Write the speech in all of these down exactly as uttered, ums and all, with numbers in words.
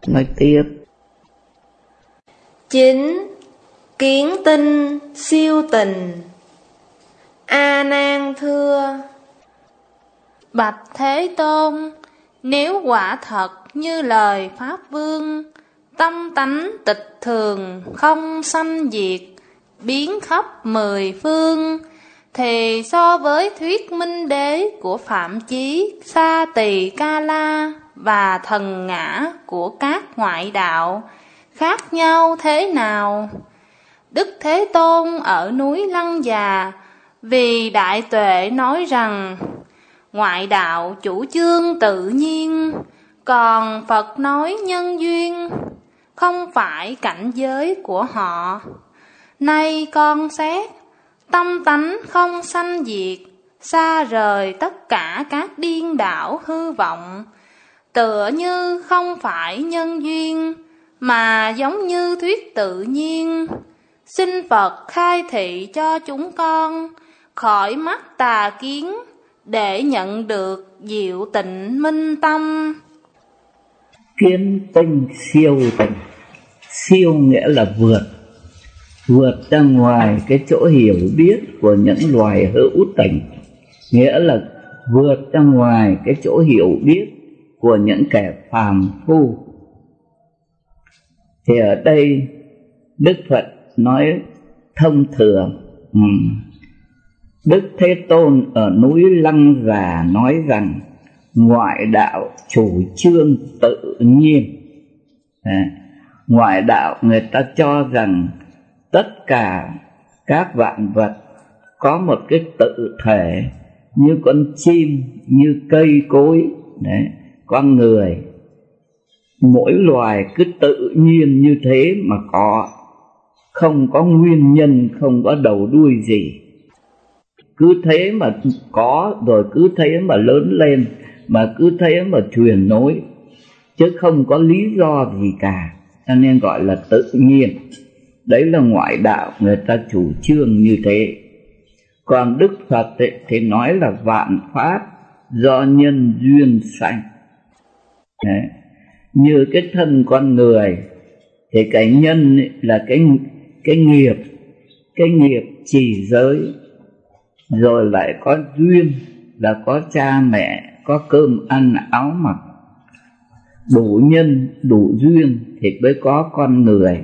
Nói tiếp. Chín. Kiến tinh siêu tình. A Nan thưa: Bạch Thế Tôn, nếu quả thật như lời Pháp Vương, tâm tánh tịch thường không sanh diệt, biến khắp mười phương, thì so với thuyết minh đế của Phạm Chí, Sa Tỳ Ca La và thần ngã của các ngoại đạo khác nhau thế nào? Đức Thế Tôn ở núi Lăng Già vì đại tuệ nói rằng ngoại đạo chủ trương tự nhiên, còn Phật nói nhân duyên, không phải cảnh giới của họ. Nay con xét, tâm tánh không sanh diệt, xa rời tất cả các điên đảo hư vọng, tựa như không phải nhân duyên, mà giống như thuyết tự nhiên. Xin Phật khai thị cho chúng con khỏi mắt tà kiến, để nhận được diệu tịnh minh tâm. Kiến tinh siêu tình. Siêu nghĩa là vượt, vượt ra ngoài cái chỗ hiểu biết của những loài hữu tình, nghĩa là vượt ra ngoài cái chỗ hiểu biết của những kẻ phàm phu. Thì ở đây Đức Phật nói thông thường. ừ. Đức Thế Tôn ở núi Lăng Già nói rằng ngoại đạo chủ trương tự nhiên. à, Ngoại đạo người ta cho rằng tất cả các vạn vật có một cái tự thể, như con chim, như cây cối, đấy, con người. Mỗi loài cứ tự nhiên như thế mà có, không có nguyên nhân, không có đầu đuôi gì. Cứ thế mà có, rồi cứ thế mà lớn lên, mà cứ thế mà truyền nối, chứ không có lý do gì cả, cho nên gọi là tự nhiên. Đấy là ngoại đạo người ta chủ trương như thế. Còn Đức Phật ấy, thì nói là vạn pháp do nhân duyên sanh. Đấy. Như cái thân con người thì cái nhân ấy là cái, cái nghiệp, cái nghiệp trì giới, rồi lại có duyên là có cha mẹ, có cơm ăn áo mặc. Đủ nhân, đủ duyên thì mới có con người.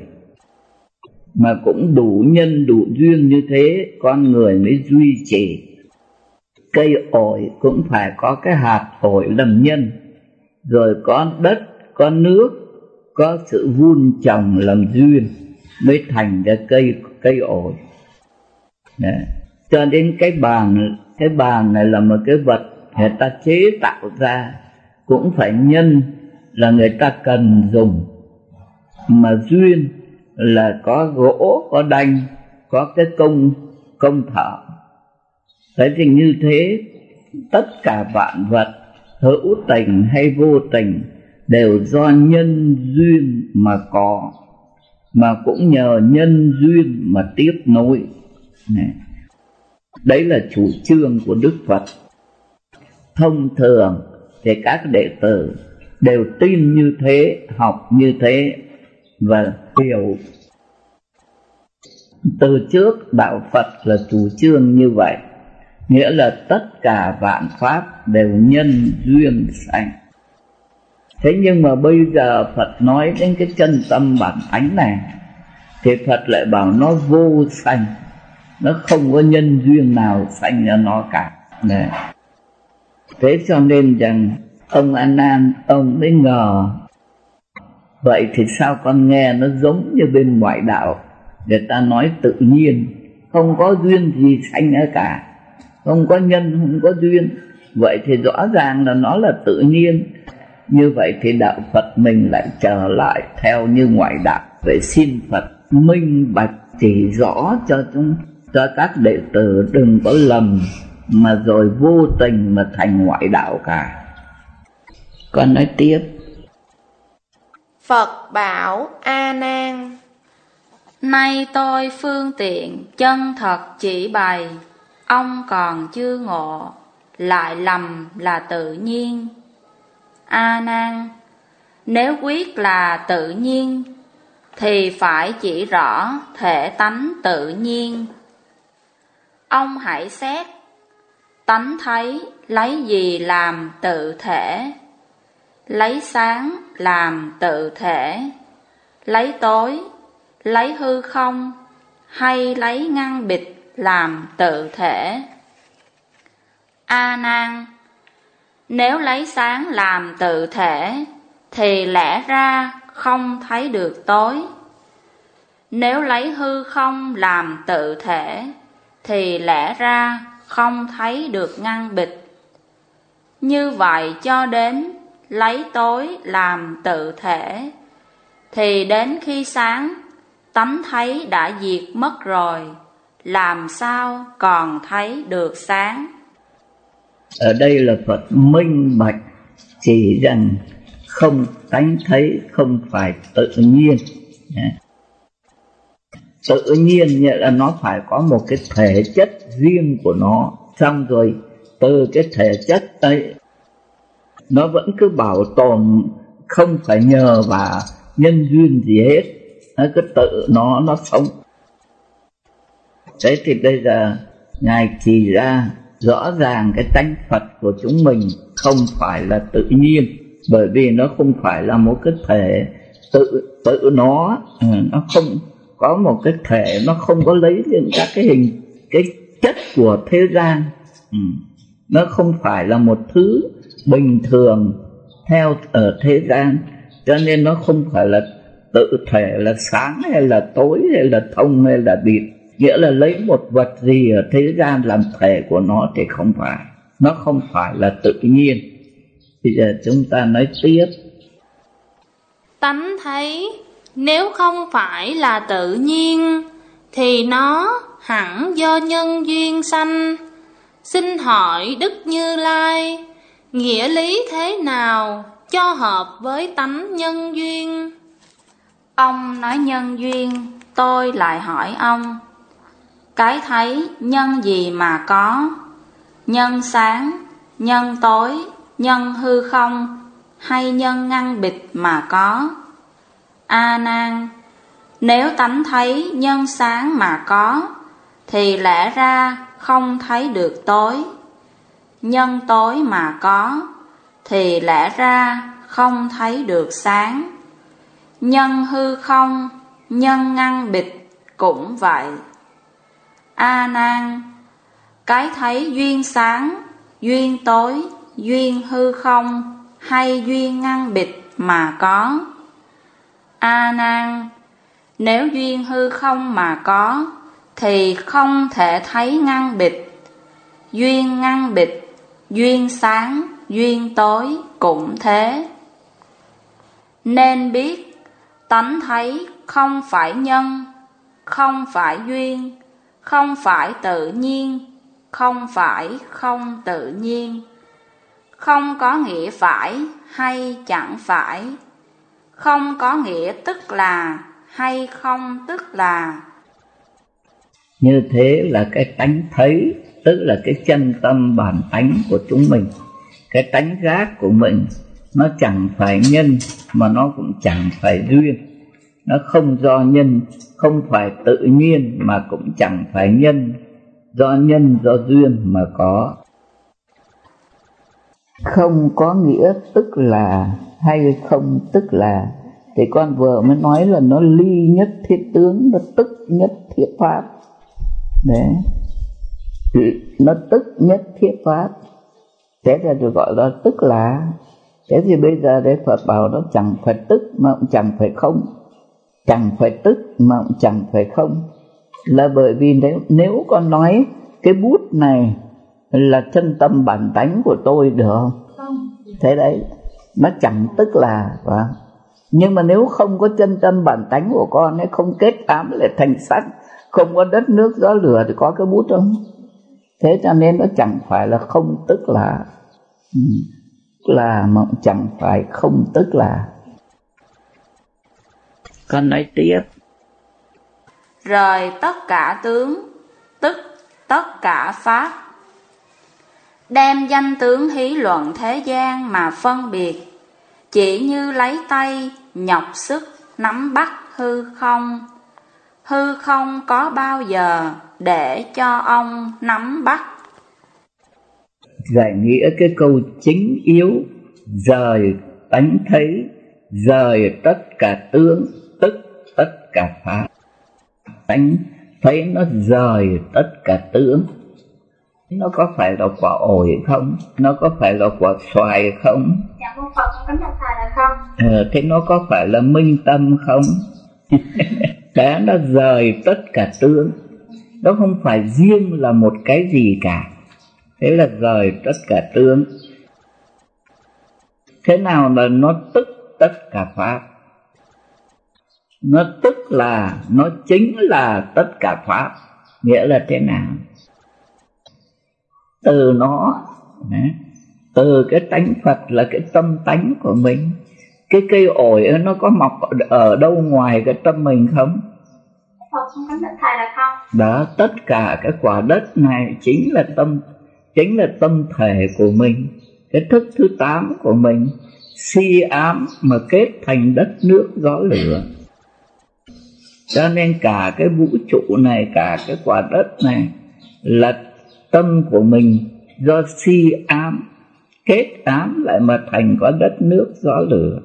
Mà cũng đủ nhân, đủ duyên như thế con người mới duy trì. Cây ổi cũng phải có cái hạt ổi làm nhân, rồi có đất, có nước, có sự vun trồng làm duyên mới thành ra cây, cây ổi. Đấy. Cho đến cái bàn, cái bàn này là một cái vật người ta chế tạo ra, cũng phải nhân là người ta cần dùng, mà duyên là có gỗ, có đanh, có cái công, công thợ. Thế thì như thế, tất cả vạn vật, hữu tình hay vô tình, đều do nhân duyên mà có, mà cũng nhờ nhân duyên mà tiếp nối. Này. Đấy là chủ trương của Đức Phật. Thông thường thì các đệ tử đều tin như thế, học như thế và hiểu. Từ trước đạo Phật là chủ trương như vậy, nghĩa là tất cả vạn pháp đều nhân duyên sanh. Thế nhưng mà bây giờ Phật nói đến cái chân tâm bản tánh này, thì Phật lại bảo nó vô sanh, nó không có nhân duyên nào sanh ra nó cả. Đấy. Thế cho nên rằng ông A Nan ông mới ngờ, vậy thì sao con nghe nó giống như bên ngoại đạo, người ta nói tự nhiên, không có duyên gì sanh ra cả, không có nhân, không có duyên. Vậy thì rõ ràng là nó là tự nhiên. Như vậy thì đạo Phật mình lại trở lại theo như ngoại đạo. Vậy xin Phật minh bạch chỉ rõ cho chúng, cho các đệ tử đừng có lầm mà rồi vô tình mà thành ngoại đạo cả. Con nói tiếp. Phật bảo A Nan: Nay tôi phương tiện chân thật chỉ bày, ông còn chưa ngộ, lại lầm là tự nhiên. A Nan, Nếu quyết là tự nhiên thì phải chỉ rõ thể tánh tự nhiên. Ông hãy xét, tánh thấy lấy gì làm tự thể? Lấy sáng làm tự thể, lấy tối, lấy hư không, hay lấy ngăn bịt làm tự thể? A Nan, nếu lấy sáng làm tự thể thì lẽ ra không thấy được tối. Nếu lấy hư không làm tự thể thì lẽ ra không thấy được ngăn bịt. Như vậy cho đến lấy tối làm tự thể thì đến khi sáng, tánh thấy đã diệt mất rồi, làm sao còn thấy được sáng? Ở đây là Phật minh bạch chỉ rằng không tánh thấy không phải tự nhiên. Tự nhiên nghĩa là nó phải có một cái thể chất riêng của nó. Xong rồi từ cái thể chất ấy nó vẫn cứ bảo tồn, không phải nhờ vào nhân duyên gì hết, nó cứ tự nó nó sống. Thế thì bây giờ Ngài chỉ ra rõ ràng cái tánh Phật của chúng mình không phải là tự nhiên, bởi vì nó không phải là một cái thể tự tự nó nó không có một cái thể, nó không có lấy những các cái hình cái chất của thế gian. Ừ. Nó không phải là một thứ bình thường theo ở thế gian, cho nên nó không phải là tự thể là sáng hay là tối hay là thông hay là bịt. Nghĩa là lấy một vật gì ở thế gian làm thể của nó thì không phải. Nó không phải là tự nhiên. Bây giờ chúng ta nói tiếp. Tánh thấy nếu không phải là tự nhiên thì nó hẳn do nhân duyên sanh. Xin hỏi Đức Như Lai, nghĩa lý thế nào cho hợp với tánh nhân duyên? Ông nói nhân duyên, tôi lại hỏi ông, cái thấy nhân gì mà có? Nhân sáng, nhân tối, nhân hư không, hay nhân ngăn bịt mà có? A Nan, nếu tánh thấy nhân sáng mà có thì lẽ ra không thấy được tối. Nhân tối mà có thì lẽ ra không thấy được sáng. Nhân hư không, nhân ngăn bịt cũng vậy. A Nan, cái thấy duyên sáng, duyên tối, duyên hư không, hay duyên ngăn bịt mà có? A Nan, nếu duyên hư không mà có thì không thể thấy ngăn bịt. Duyên ngăn bịt, duyên sáng, duyên tối cũng thế. Nên biết tánh thấy không phải nhân, không phải duyên, không phải tự nhiên, không phải không tự nhiên. Không có nghĩa phải hay chẳng phải, không có nghĩa tức là hay không tức là. Như thế là cái tánh thấy, tức là cái chân tâm bản tánh của chúng mình. Cái tánh giác của mình nó chẳng phải nhân mà nó cũng chẳng phải duyên. Nó không do nhân, không phải tự nhiên mà cũng chẳng phải nhân, do nhân do duyên mà có. Không có nghĩa tức là hay không tức là, thì con vừa mới nói là nó ly nhất thiết tướng, nó tức nhất thiết pháp. Đấy, nó tức nhất thiết pháp, thế ra được gọi là tức là. Thế thì bây giờ đấy Phật bảo nó chẳng phải tức mà cũng chẳng phải không, chẳng phải tức mà cũng chẳng phải không, là bởi vì nếu, nếu con nói cái bút này là chân tâm bản tánh của tôi được không? Không. Thế đấy, nó chẳng tức là, phải không? Nhưng mà nếu không có chân tâm bản tánh của con ấy, không kết ám lại thành sắc, không có đất nước gió lửa thì có cái bút không? Thế cho nên nó chẳng phải là không tức là, là mà chẳng phải không tức là. Con nói tiếp. Rời tất cả tướng, tức tất cả pháp. Đem danh tướng hí luận thế gian mà phân biệt, chỉ như lấy tay nhọc sức nắm bắt hư không. Hư không có bao giờ để cho ông nắm bắt. Giải nghĩa cái câu chính yếu rời tánh thấy, rời tất cả tướng, tức tất cả pháp. Tánh thấy nó rời tất cả tướng. Nó có phải là quả ổi không? Nó có phải là quả xoài không? Dạ con Phật, con kính bạch thầy là không. Ờ, thế nó có phải là minh tâm không? Cái nó rời tất cả tướng. Nó không phải riêng là một cái gì cả. Thế là rời tất cả tướng. Thế nào là nó tức tất cả pháp? Nó tức là, nó chính là tất cả pháp. Nghĩa là thế nào? Từ nó, từ cái tánh Phật là cái tâm tánh của mình. Cái cây ổi nó có mọc ở đâu ngoài cái tâm mình không? Phật không kính bạch thầy là không. Đó, tất cả cái quả đất này chính là tâm, chính là tâm thể của mình. Cái thức thứ tám của mình si ám mà kết thành đất nước gió lửa. Cho nên cả cái vũ trụ này, cả cái quả đất này là tâm của mình do si ám kết ám lại mà thành có đất nước gió lửa.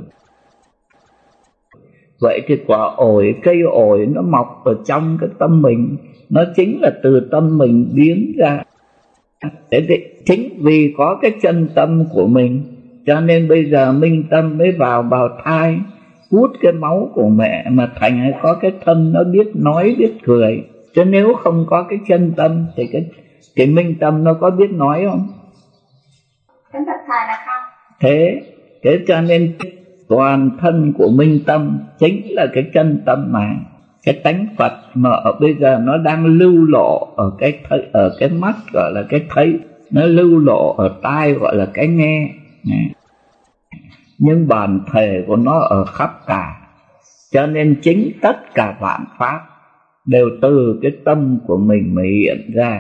Vậy thì quả ổi, cây ổi nó mọc ở trong cái tâm mình, nó chính là từ tâm mình biến ra. Thế thì chính vì có cái chân tâm của mình, cho nên bây giờ minh tâm mới vào bào thai, hút cái máu của mẹ mà thành có cái thân nó biết nói biết cười. Chứ nếu không có cái chân tâm thì cái, cái minh tâm nó có biết nói không? Kính bạch thầy là không. Thế, thế cho nên toàn thân của minh tâm chính là cái chân tâm này. Cái tánh Phật mà ở bây giờ nó đang lưu lộ ở cái thấy, ở cái mắt gọi là cái thấy, nó lưu lộ ở tai gọi là cái nghe. Nhưng bản thể của nó ở khắp cả. Cho nên chính tất cả vạn pháp đều từ cái tâm của mình mà hiện ra.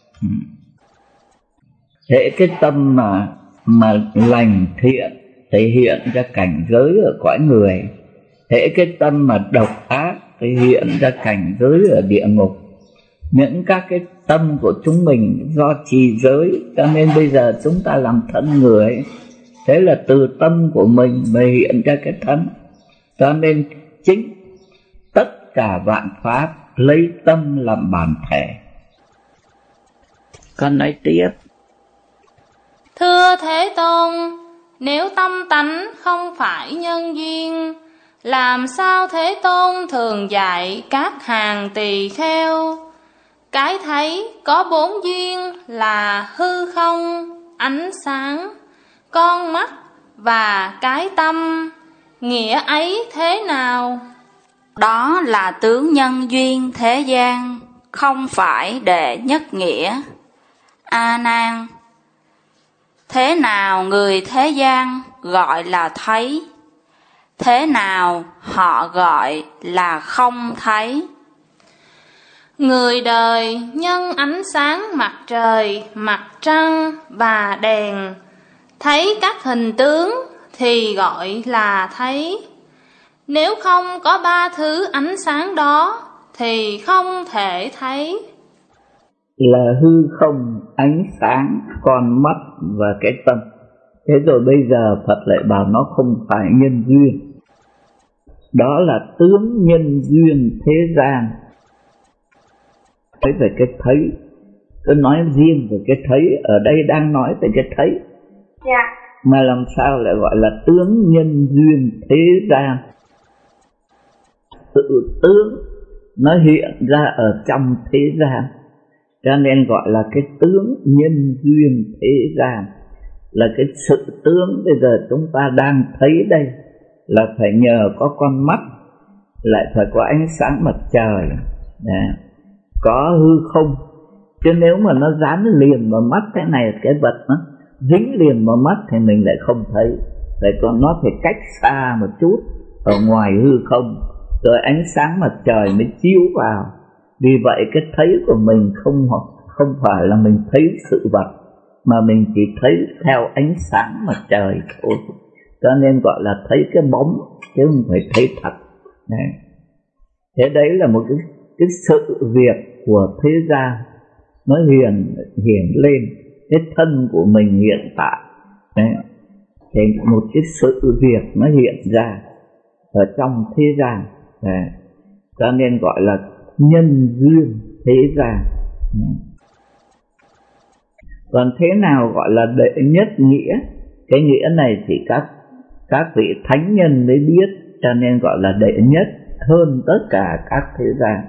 Thế cái tâm mà mà lành thiện thể hiện ra cảnh giới ở cõi người. Thế cái tâm mà độc ác thể hiện ra cảnh giới ở địa ngục. Những các cái tâm của chúng mình do trì giới, cho nên bây giờ chúng ta làm thân người. Thế là từ tâm của mình mà hiện ra cái thân. Cho nên chính tất cả vạn pháp lấy tâm làm bản thể. Con nói tiếp. Thưa Thế Tôn, nếu tâm tánh không phải nhân duyên, làm sao Thế Tôn thường dạy các hàng tỳ kheo? Cái thấy có bốn duyên là hư không, ánh sáng, con mắt và cái tâm. Nghĩa ấy thế nào? Đó là tướng nhân duyên thế gian, không phải đệ nhất nghĩa. A Nan, thế nào người thế gian gọi là thấy? Thế nào họ gọi là không thấy? Người đời nhân ánh sáng mặt trời, mặt trăng và đèn, thấy các hình tướng thì gọi là thấy. Nếu không có ba thứ ánh sáng đó thì không thể thấy. Là hư không, ánh sáng, con mắt và cái tâm. Thế rồi bây giờ Phật lại bảo nó không phải nhân duyên. Đó là tướng nhân duyên thế gian. Nói về cái thấy, tôi nói riêng về cái thấy, ở đây đang nói về cái thấy. Dạ. Mà làm sao lại gọi là tướng nhân duyên thế gian? Tự tướng nó hiện ra ở trong thế gian, cho nên gọi là cái tướng nhân duyên thế gian. Là cái sự tướng bây giờ chúng ta đang thấy đây là phải nhờ có con mắt, lại phải có ánh sáng mặt trời, Đã. có hư không. Chứ nếu mà nó dán liền vào mắt thế này, cái vật nó dính liền vào mắt thì mình lại không thấy. Vậy còn nó phải cách xa một chút ở ngoài hư không, rồi ánh sáng mặt trời mới chiếu vào. Vì vậy cái thấy của mình không không phải là mình thấy sự vật, mà mình chỉ thấy theo ánh sáng mặt trời thôi. cho nên gọi là thấy cái bóng chứ không phải thấy thật. Đấy. Thế đấy là một cái, cái sự việc của thế gian nó hiện hiện lên cái thân của mình hiện tại. Đấy. Thì một cái sự việc nó hiện ra ở trong thế gian. Đấy. Cho nên gọi là nhân duyên thế gian. Còn thế nào gọi là đệ nhất nghĩa? Cái nghĩa này thì các các vị thánh nhân mới biết, cho nên gọi là đệ nhất hơn tất cả các thế gian.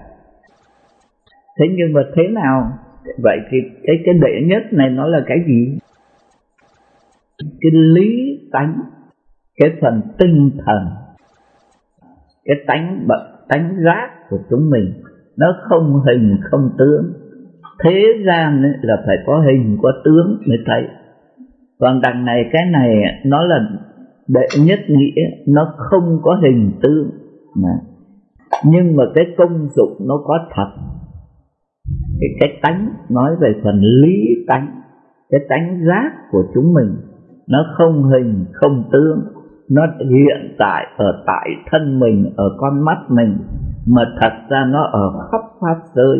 Thế nhưng mà thế nào? Vậy thì cái cái đệ nhất này nó là cái gì? Cái lý tánh, cái phần tinh thần, cái tánh bậc tánh giác của chúng mình, nó không hình không tướng. Thế gian ấy là phải có hình có tướng mới thấy. Còn đằng này cái này nó là đệ nhất nghĩa, nó không có hình tướng. Nhưng mà cái công dụng nó có thật. Cái, cái tánh, nói về phần lý tánh, cái tánh giác của chúng mình, nó không hình không tướng, nó hiện tại ở tại thân mình, ở con mắt mình, mà thật ra nó ở khắp pháp giới,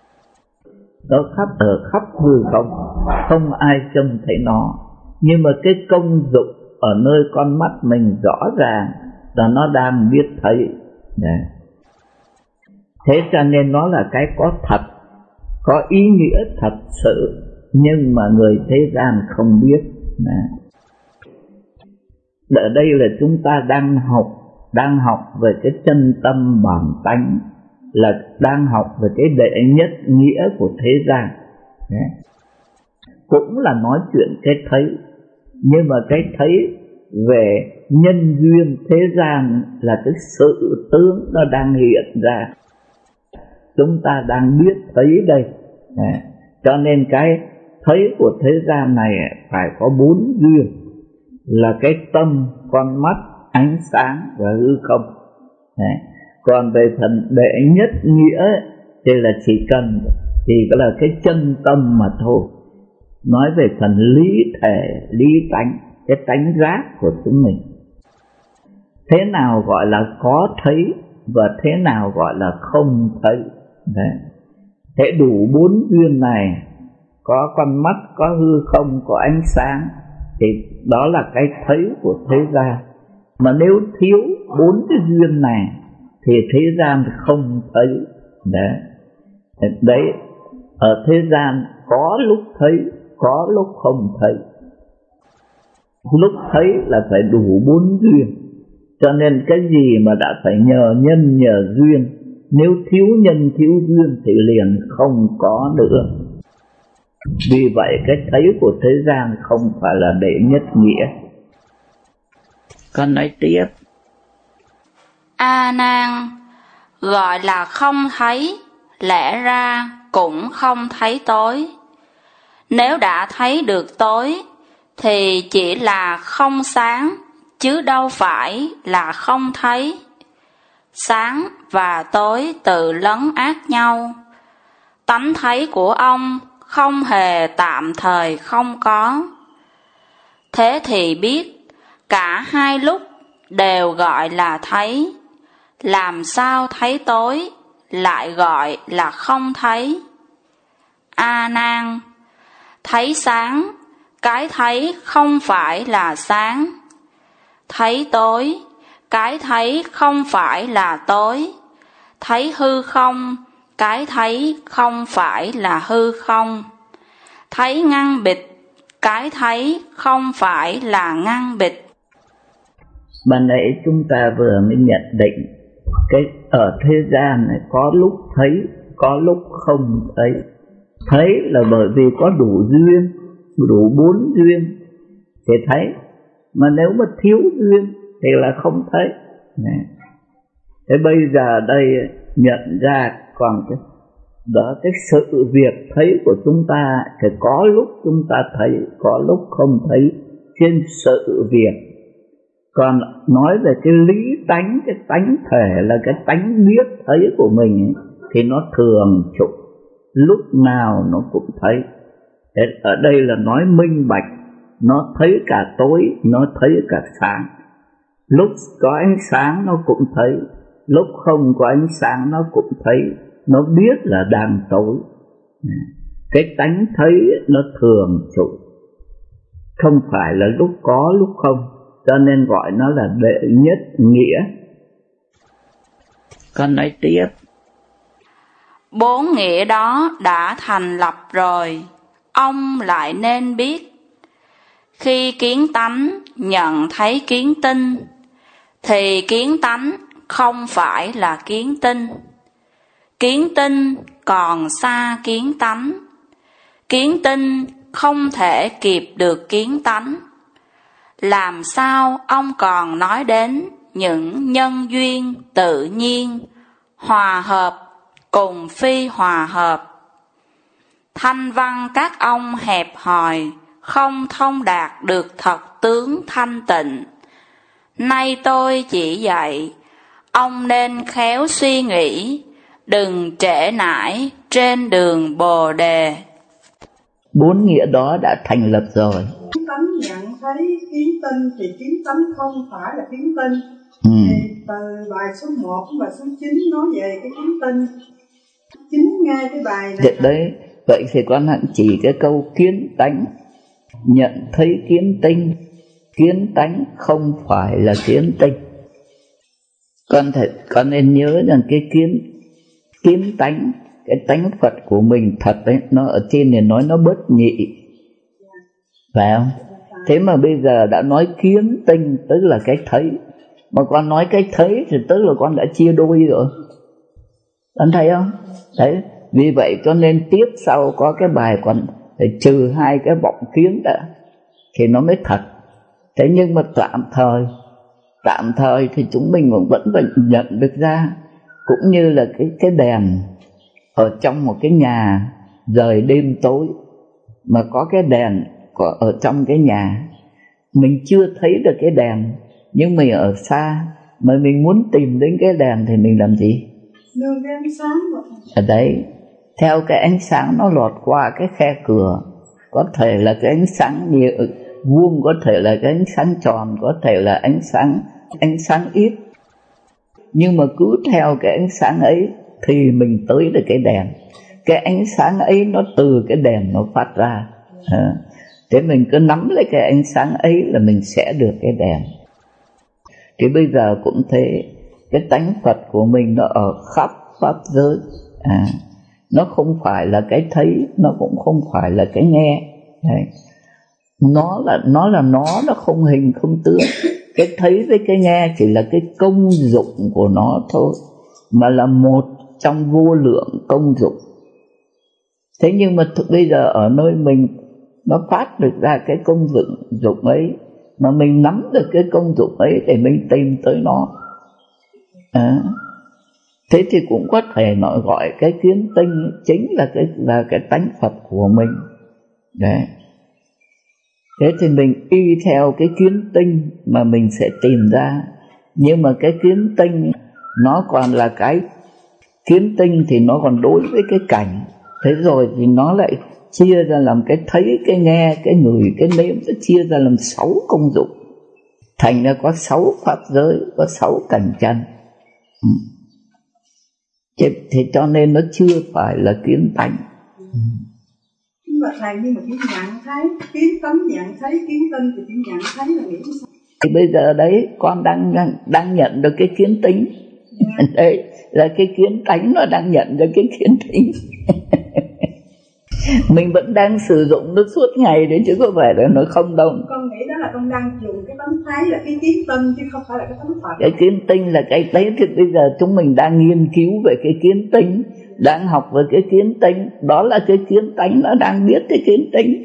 nó khắp ở khắp hư không, không ai trông thấy nó. Nhưng mà cái công dụng ở nơi con mắt mình rõ ràng là nó đang biết thấy. Đấy. Thế cho nên nó là cái có thật, có ý nghĩa thật sự, nhưng mà người thế gian không biết. Đấy. Ở đây là chúng ta đang học, đang học về cái chân tâm bản tánh, là đang học về cái đệ nhất nghĩa của thế gian. Đấy. Cũng là nói chuyện cái thấy, nhưng mà cái thấy về nhân duyên thế gian là cái sự tướng nó đang hiện ra, chúng ta đang biết thấy đây. Đấy. Cho nên cái thấy của thế gian này phải có bốn duyên, là cái tâm, con mắt, ánh sáng và hư không. Đấy. Còn về phần đệ nhất nghĩa thì là chỉ cần thì là cái chân tâm mà thôi. Nói về phần lý thể, lý tánh, cái tánh giác của chúng mình. Thế nào gọi là có thấy và thế nào gọi là không thấy. Đấy. Thế đủ bốn duyên này, có con mắt, có hư không, có ánh sáng, thì đó là cái thấy của thế gian. Mà nếu thiếu bốn cái duyên này thì thế gian không thấy. Đấy. Đấy, ở thế gian có lúc thấy, có lúc không thấy. Lúc thấy là phải đủ bốn duyên. Cho nên cái gì mà đã phải nhờ nhân nhờ duyên, nếu thiếu nhân thiếu duyên thì liền không có nữa. Vì vậy cái thấy của thế gian không phải là đệ nhất nghĩa. Con nói tiếp. A Nan, gọi là không thấy, lẽ ra cũng không thấy tối. Nếu đã thấy được tối thì chỉ là không sáng, chứ đâu phải là không thấy. Sáng và tối tự lấn át nhau. Tánh thấy của ông không hề tạm thời không có. Thế thì biết cả hai lúc đều gọi là thấy. Làm sao thấy tối lại gọi là không thấy? A Nan, thấy sáng, cái thấy không phải là sáng. Thấy tối, cái thấy không phải là tối. Thấy hư không, cái thấy không phải là hư không. Thấy ngăn bịt, cái thấy không phải là ngăn bịt. Ban nãy chúng ta vừa mới nhận định cái ở thế gian này có lúc thấy, có lúc không thấy. Thấy là bởi vì có đủ duyên, đủ bốn duyên thì thấy. Mà nếu mà thiếu duyên thì là không thấy. Thế bây giờ đây nhận ra còn cái đó, cái sự việc thấy của chúng ta thì có lúc chúng ta thấy, có lúc không thấy trên sự việc. Còn nói về cái lý tánh, cái tánh thể là cái tánh biết thấy của mình ấy, thì nó thường trực, lúc nào nó cũng thấy. Thế ở đây là nói minh bạch, nó thấy cả tối, nó thấy cả sáng. Lúc có ánh sáng nó cũng thấy, lúc không có ánh sáng nó cũng thấy, nó biết là đang tối. Cái tánh thấy nó thường trụ, không phải là lúc có lúc không, cho nên gọi nó là đệ nhất nghĩa. Con nói tiếp. Bốn nghĩa đó đã thành lập rồi, ông lại nên biết. Khi kiến tánh nhận thấy kiến tinh, thì kiến tánh không phải là kiến tinh. Kiến tinh còn xa kiến tánh. Kiến tinh không thể kịp được kiến tánh. Làm sao ông còn nói đến những nhân duyên tự nhiên, hòa hợp cùng phi hòa hợp? Thanh văn các ông hẹp hòi, không thông đạt được thật tướng thanh tịnh. Nay tôi chỉ dạy, ông nên khéo suy nghĩ, đừng trễ nải trên đường Bồ Đề. Bốn nghĩa đó đã thành lập rồi. Kiến tánh nhận thấy kiến tinh thì kiến tánh không phải là kiến tinh. Ừ. Thì từ bài số một đến bài số chín nói về cái kiến tinh. Chính ngay cái bài này. Đấy, vậy thì con hẳn chỉ cái câu kiến tánh nhận thấy kiến tinh. Kiến tánh không phải là kiến tinh. Con thể, con nên nhớ rằng cái kiến kiến tánh, cái tánh Phật của mình thật đấy, nó ở trên này nói nó bất nhị, phải không? Thế mà bây giờ đã nói kiến tinh tức là cái thấy, mà con nói cái thấy thì tức là con đã chia đôi rồi. Con thấy không? Đấy, vì vậy cho nên tiếp sau có cái bài còn phải trừ hai cái vọng kiến đã thì nó mới thật. Thế nhưng mà tạm thời tạm thời thì chúng mình cũng vẫn vẫn nhận được ra, cũng như là cái cái đèn ở trong một cái nhà rời đêm tối, mà có cái đèn có ở trong cái nhà, mình chưa thấy được cái đèn, nhưng mình ở xa mà mình muốn tìm đến cái đèn thì mình làm gì? Nương cái ánh sáng mà. Ở đấy, theo cái ánh sáng nó lọt qua cái khe cửa, có thể là cái ánh sáng nhiều vuông, có thể là cái ánh sáng tròn, có thể là ánh sáng ánh sáng ít, nhưng mà cứ theo cái ánh sáng ấy thì mình tới được cái đèn. Cái ánh sáng ấy nó từ cái đèn nó phát ra, à, thế mình cứ nắm lấy cái ánh sáng ấy là mình sẽ được cái đèn. Thì bây giờ cũng thế, cái tánh Phật của mình nó ở khắp pháp giới, à, nó không phải là cái thấy, nó cũng không phải là cái nghe. Đấy. Nó là nó là nó, nó không hình không tướng. Cái thấy với cái nghe chỉ là cái công dụng của nó thôi, mà là một trong vô lượng công dụng. Thế nhưng mà th- bây giờ ở nơi mình nó phát được ra cái công dụng dụng ấy, mà mình nắm được cái công dụng ấy để mình tìm tới nó, à, thế thì cũng có thể nói gọi cái kiến tinh chính là cái là cái tánh Phật của mình. Đấy. Thế thì mình y theo cái kiến tinh mà mình sẽ tìm ra. Nhưng mà cái kiến tinh nó còn là cái kiến tinh thì nó còn đối với cái cảnh. Thế rồi thì nó lại chia ra làm cái thấy, cái nghe, cái ngửi, cái nếm, nó chia ra làm sáu công dụng. Thành ra có sáu pháp giới, có sáu cảnh chân. Ừ. Thế cho nên nó chưa phải là kiến tánh. Ừ. Nhưng mà thầy, nhưng mà chỉ nhận thấy kiến tánh, nhận thấy kiến tinh thì chỉ nhận thấy là nghĩ sao? Thì bây giờ đấy con đang đang nhận được cái kiến tính, yeah. Đấy là cái kiến tánh nó đang nhận được cái kiến tính. Mình vẫn đang sử dụng nó suốt ngày đấy chứ có phải là nó không đâu. Con nghĩ đó là con đang dùng cái tánh thấy là cái kiến tinh chứ không phải là cái tánh Phật. Cái kiến tinh là cái đấy, thì bây giờ chúng mình đang nghiên cứu về cái kiến tinh, đang học về cái kiến tinh, đó là cái kiến tánh nó đang biết cái kiến tinh.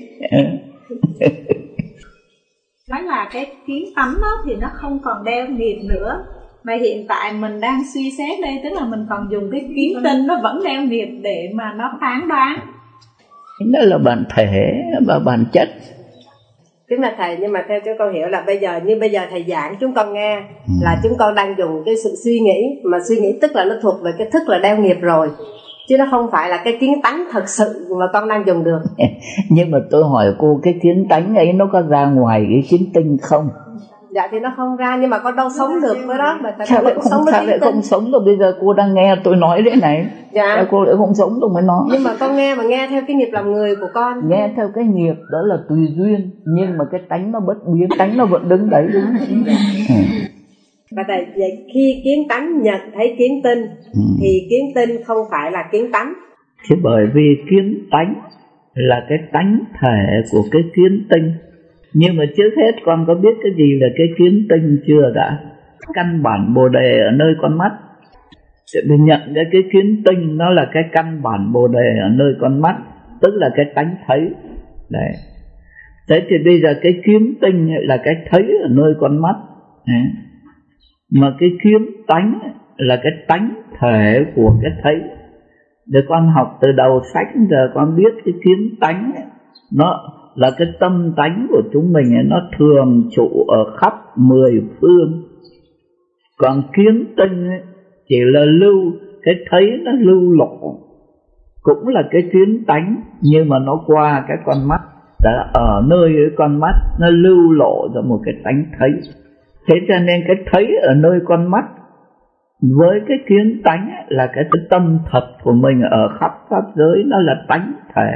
Nói là cái kiến tánh đó thì nó không còn đeo nghiệp nữa, mà hiện tại mình đang suy xét đây, tức là mình còn dùng cái kiến tinh nó vẫn đeo nghiệp để mà nó phán đoán. Đó là bản thể và bản chất. Tức là thầy, nhưng mà theo chúng con hiểu là bây giờ như bây giờ thầy giảng chúng con nghe, ừ. là chúng con đang dùng cái sự suy nghĩ, mà suy nghĩ tức là nó thuộc về cái thức là đeo nghiệp rồi. chứ nó không phải là cái kiến tánh thật sự mà con đang dùng được. Nhưng mà tôi hỏi cô, cái kiến tánh ấy nó có ra ngoài cái kiến tinh không? Dạ thì nó không ra, nhưng mà con đâu sống được với đó mà tại sao lại không, sống sao lại không sống được? Bây giờ cô đang nghe tôi nói đấy này. Dạ. Sao cô lại không sống được mới nói? Nhưng mà con nghe mà nghe theo cái nghiệp làm người của con. Nghe theo cái nghiệp đó là tùy duyên, nhưng mà cái tánh nó bất biến, tánh nó vẫn đứng đấy đúng không? Ừ. Và tại vậy khi kiến tánh nhận thấy kiến tinh, ừ. thì kiến tinh không phải là kiến tánh. Thì bởi vì kiến tánh là cái tánh thể của cái kiến tinh. Nhưng mà trước hết con có biết cái gì là cái kiến tinh chưa đã? Căn bản Bồ Đề ở nơi con mắt. Để nhận ra cái kiến tinh nó là cái căn bản Bồ Đề ở nơi con mắt, tức là cái tánh thấy. Đấy. Thế thì bây giờ cái kiến tinh là cái thấy ở nơi con mắt. Đấy. Mà cái kiến tánh là cái tánh thể của cái thấy. Để con học từ đầu sách giờ con biết cái kiến tánh nó là cái tâm tánh của chúng mình ấy, nó thường trụ ở khắp mười phương. Còn kiến tinh ấy, chỉ là lưu, cái thấy nó lưu lộ, cũng là cái kiến tánh, nhưng mà nó qua cái con mắt. Đã ở nơi cái con mắt nó lưu lộ ra một cái tánh thấy. Thế cho nên cái thấy ở nơi con mắt với cái kiến tánh ấy, là cái tâm thật của mình ở khắp pháp giới, nó là tánh thể.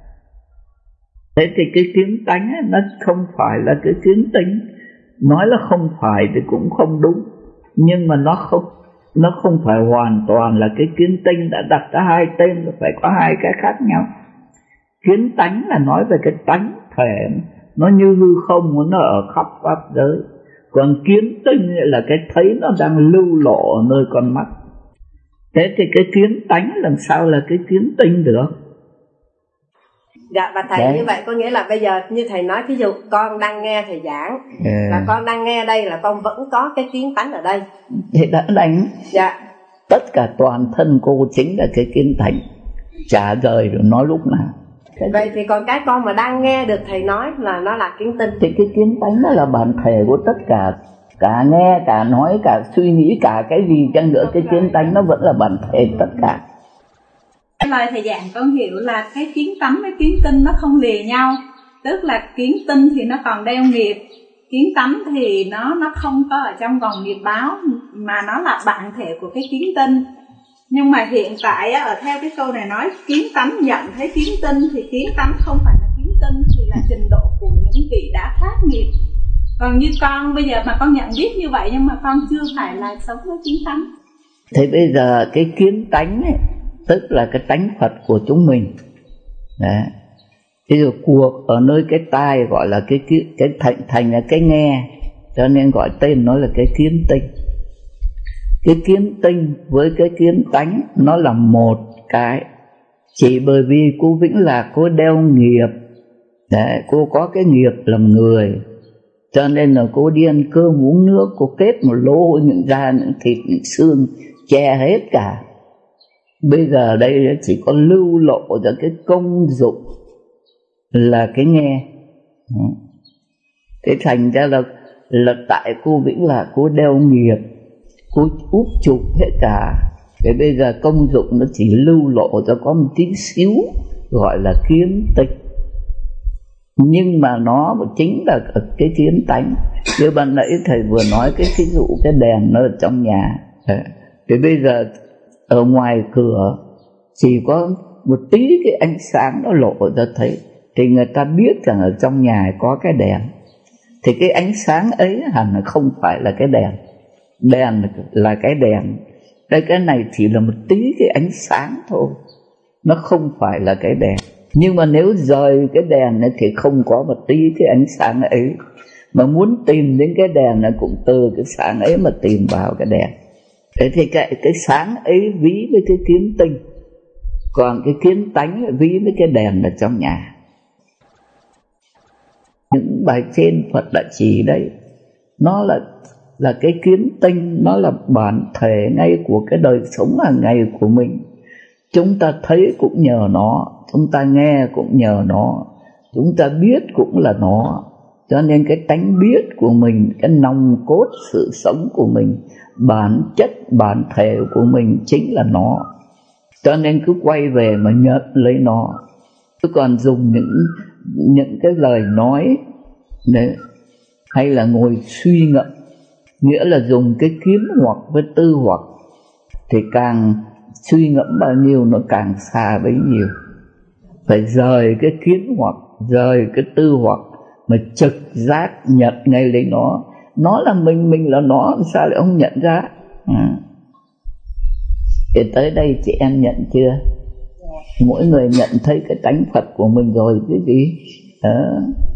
Thế thì cái kiến tánh ấy, nó không phải là cái kiến tinh. Nói là không phải thì cũng không đúng, nhưng mà nó không nó không phải hoàn toàn là cái kiến tinh. Đã đặt ra hai tên là phải có hai cái khác nhau. Kiến tánh là nói về cái tánh thể, nó như hư không, nó ở khắp pháp giới. Còn kiến tinh là cái thấy nó đang lưu lộ ở nơi con mắt. Thế thì cái kiến tánh làm sao là cái kiến tinh được? Dạ, và thầy đấy. Như vậy có nghĩa là bây giờ như thầy nói, thí dụ con đang nghe thầy giảng, yeah. là con đang nghe đây là con vẫn có cái kiến tánh ở đây. Thì đã đánh. Dạ. Tất cả toàn thân cô chính là cái kiến tánh, trả lời rồi nói lúc nào. Vậy thì còn cái con mà đang nghe được thầy nói là nó là kiến tinh. Thì cái kiến tánh nó là bản thể của tất cả, cả nghe, cả nói, cả suy nghĩ, cả cái gì chăng nữa, cái kiến tánh nó vẫn là bản thể tất cả. Cái lời thầy giảng con hiểu là cái kiến tánh với kiến tinh nó không lìa nhau. Tức là kiến tinh thì nó còn đeo nghiệp, kiến tánh thì nó nó không có ở trong vòng nghiệp báo, mà nó là bản thể của cái kiến tinh. Nhưng mà hiện tại ở theo cái câu này nói kiến tánh nhận thấy kiến tinh, thì kiến tánh không phải là kiến tinh, thì là trình độ của những vị đã thoát nghiệp. Còn như con bây giờ mà con nhận biết như vậy, nhưng mà con chưa phải là sống với kiến tánh. Thế bây giờ cái kiến tánh ấy, tức là cái tánh Phật của chúng mình. Đấy. Thế rồi cuộc ở nơi cái tai gọi là cái cái, cái thành thành là cái nghe, cho nên gọi tên nó là cái kiến tinh. Cái kiến tinh với cái kiến tánh nó là một cái. Chỉ bởi vì cô Vĩnh Lạc cô đeo nghiệp, đấy, cô có cái nghiệp làm người, cho nên là cô đi ăn cơm uống nước, cô kết một lô những da, những thịt, những xương, che hết cả. Bây giờ đây chỉ có lưu lộ ra cái công dụng là cái nghe. Thế thành ra là, là tại cô Vĩnh Lạc cô đeo nghiệp, cô úp chụp hết cả. Thế bây giờ công dụng nó chỉ lưu lộ cho có một tí xíu, gọi là kiến tinh. Nhưng mà nó chính là cái kiến tánh. Như ban nãy thầy vừa nói cái ví dụ cái đèn nó ở trong nhà. Thế bây giờ ở ngoài cửa chỉ có một tí cái ánh sáng nó lộ ra thấy, thì người ta biết rằng ở trong nhà có cái đèn. Thì cái ánh sáng ấy hẳn là không phải là cái đèn. Đèn là cái đèn. Đây cái này chỉ là một tí cái ánh sáng thôi, nó không phải là cái đèn. Nhưng mà nếu rời cái đèn này thì không có một tí cái ánh sáng ấy. Mà muốn tìm đến cái đèn là cũng từ cái sáng ấy mà tìm vào cái đèn. Thế thì cái, cái sáng ấy ví với cái kiến tinh, còn cái kiến tánh ví với cái đèn ở trong nhà. Những bài trên Phật đã chỉ đây, nó là là cái kiến tinh, nó là bản thể ngay của cái đời sống hàng ngày của mình. Chúng ta thấy cũng nhờ nó, chúng ta nghe cũng nhờ nó, chúng ta biết cũng là nó. Cho nên cái tánh biết của mình, cái nòng cốt sự sống của mình, bản chất bản thể của mình chính là nó. Cho nên cứ quay về mà nhận lấy nó. Chứ còn dùng những những cái lời nói đấy, hay là ngồi suy ngẫm, nghĩa là dùng cái kiến hoặc với tư hoặc, thì càng suy ngẫm bao nhiêu nó càng xa bấy nhiêu. Phải rời cái kiến hoặc, rời cái tư hoặc, mà trực giác nhận ngay lấy nó. Nó là mình, mình là nó, sao lại không nhận ra? À. Thì tới đây chị em nhận chưa? Mỗi người nhận thấy cái tánh Phật của mình rồi chứ gì. À.